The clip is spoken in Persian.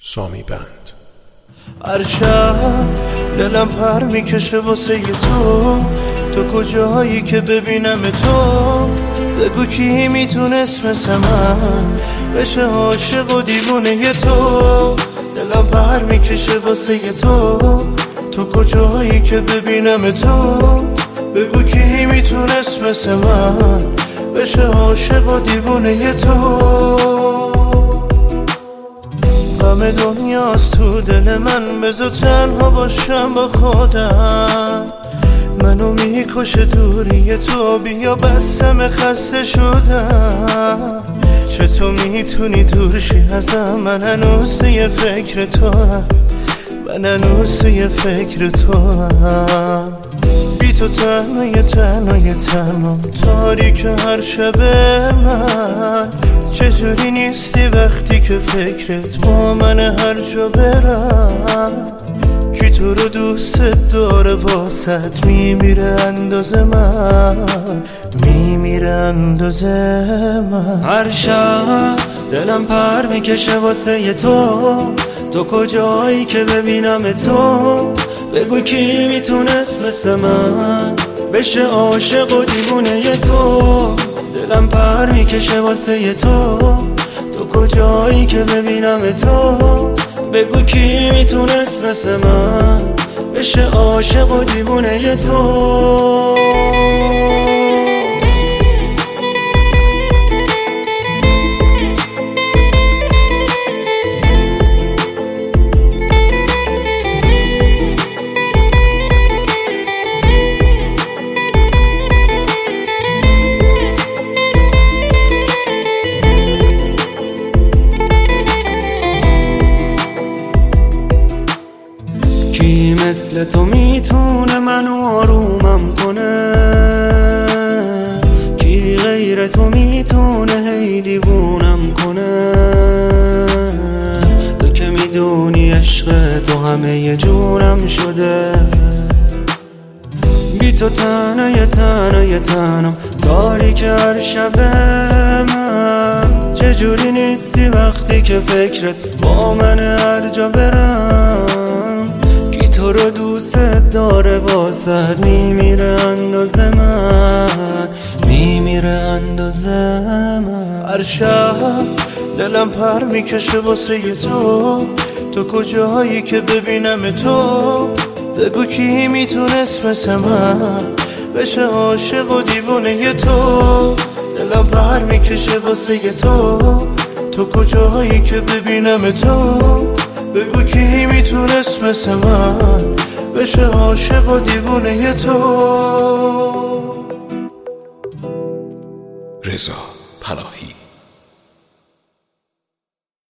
سامی بند. هر شب دلم پر میکشه واسه تو کجایی که ببینم تو؟ بگو کی میتونست مثل من بشه عاشق و دیوونه تو؟ دلم پر میکشه واسه تو کجایی که ببینم تو؟ بگو کی میتونست مثل من بشه عاشق و دیوونه تو؟ غم دنیاست تو دل من، بذار تنها باشم با خودم. منو میکشه دوری تو، بیا بسم خسته شدم. چطور میتونی دور شی ازم؟ من هنوز توی فکر توام، من هنوز توی فکر توام. بی تو تنهای تنها تاریک هر شب من. چجوری نیستی وقتی که فکرت با من هر جا برم؟ کی تو رو دوست داره واسط میمیره اندازه من، میمیره اندازه من. هر شب دلم پر میکشه واسه تو کجایی که ببینم تو؟ بگو کی میتونست مثل من بشه عاشق و دیوونه تو؟ دلم پر میکشه واسه تو کجایی که ببینم تو؟ بگو کی میتونست مثل من بشه عاشق و دیوونه تو؟ کی مثل تو میتونه منو آرومم کنه؟ کی غیر تو میتونه هی دیوونم کنه؟ تو که میدونی عشق تو همه جونم شده. بی تو تنم تاریک هر شب من. چجوری نیستی وقتی که فکرت با من هر جا برم؟ تو رو دوست داره واسه میمیره اندازه من، میمیره اندازه من. هر شب دلم پر میکشه واسه تو کجایی که ببینم تو؟ بگو کی میتونست مثل من بشه عاشق و دیوونه تو؟ دلم پر میکشه واسه تو کجایی که ببینم تو؟ بگو کی میتونست مثل من بشه عاشق و دیوونه تو؟ رضا پناهی.